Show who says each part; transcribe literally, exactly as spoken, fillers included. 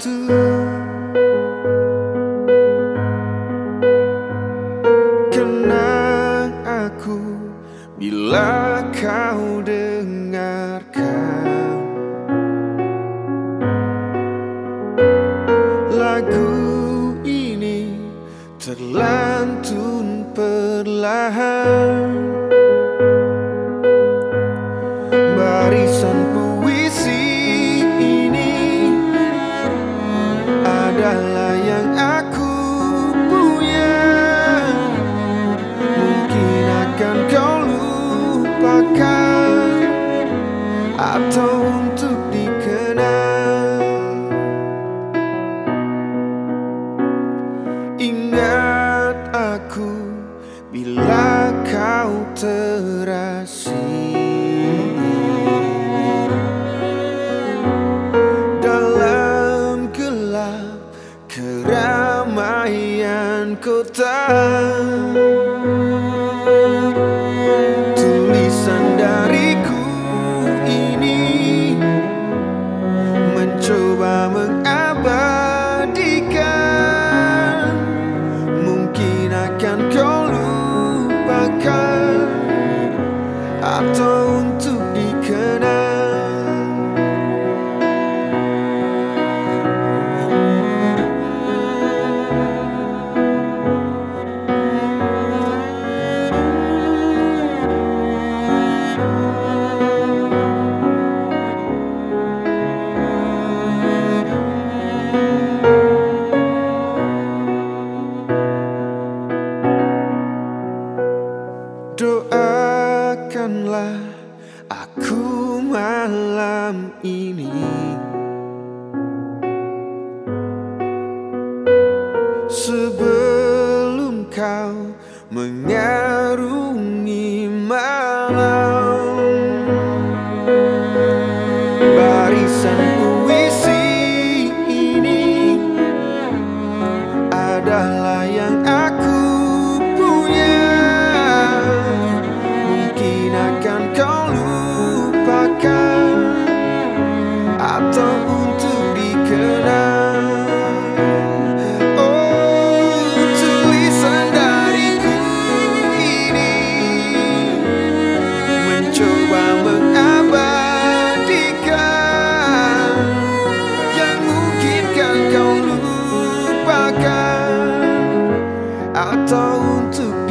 Speaker 1: waktu. Kenang aku bila kau dengarkan lagu ini terlantun perlahan. Barisan puisi ini adalah yang aku punya. Mungkin akan kau lupakan atau untuk dikenang. Ingat aku bila kau terasing dalam gelap keramaian kota. Tulisan dariku ini mencoba mengabadikan. Mungkin akan kau lupakan atau untuk dikenang. Doakanlah aku malam ini sebelum kau mengarungi malam. Barisan puisi ini adalah yang aku kau lupakan atau untuk dikenang. Oh, tulisan dariku ini mencoba mengabadikan yang mungkin kan kau lupakan atau untuk